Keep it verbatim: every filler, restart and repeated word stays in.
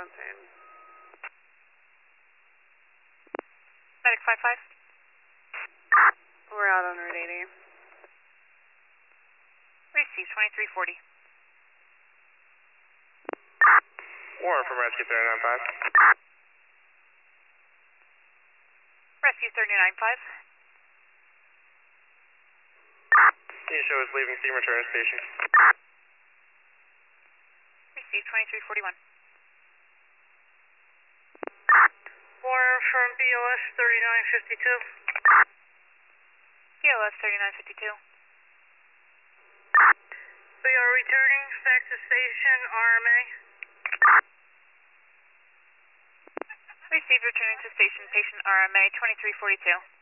Fontaine. Medic five five. We're out on Route eighty. Receive twenty-three forty. Warren from Rescue thirty-nine five. Rescue thirty-nine five. Can you show us leaving steam return station? Receive twenty-three forty-one. Warren from B O S thirty-nine fifty-two. B O S thirty-nine fifty-two. We are returning back to station R M A. Receive returning to station patient R M A twenty-three forty-two.